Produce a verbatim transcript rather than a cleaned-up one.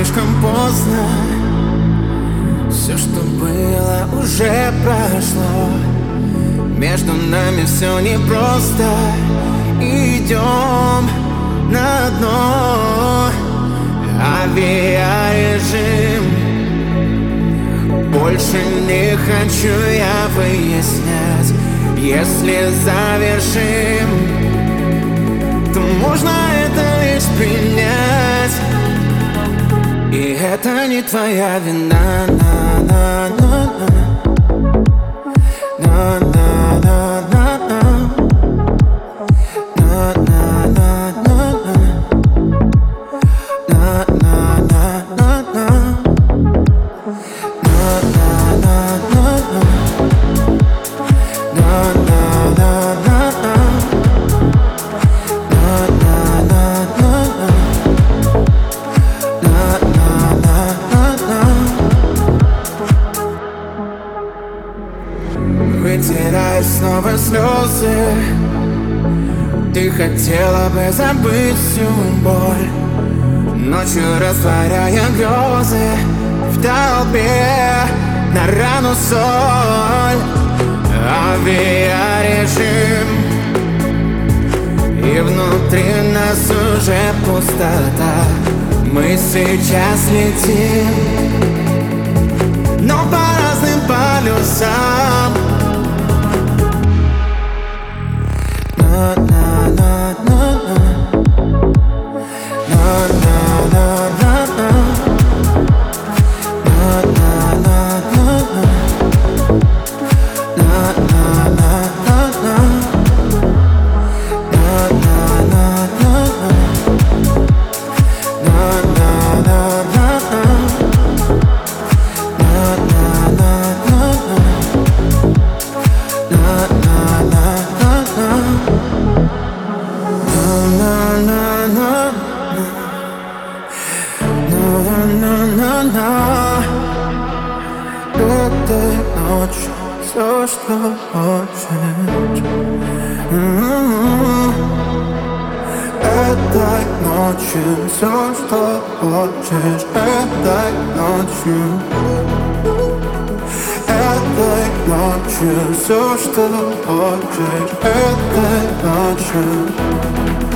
слишком поздно. Все, что было, уже прошло. Между нами все непросто. Идем на дно. Авиарежим. Больше не хочу я выяснять. Если завершим, то можно это лишь принять. И это не твоя вина. На-на-на-на. На-на-на-на-на. Вытирай снова слезы. Ты хотела бы забыть всю боль, ночью растворяя грезы в толпе на рану соль. Авиарежим. И внутри нас уже пустота. Мы сейчас летим, но по разным полюсам. Этой ночью все, что хочешь. Этой ночью все, что хочешь. Этой ночью. Этой ночью все, что хочешь. Этой ночью.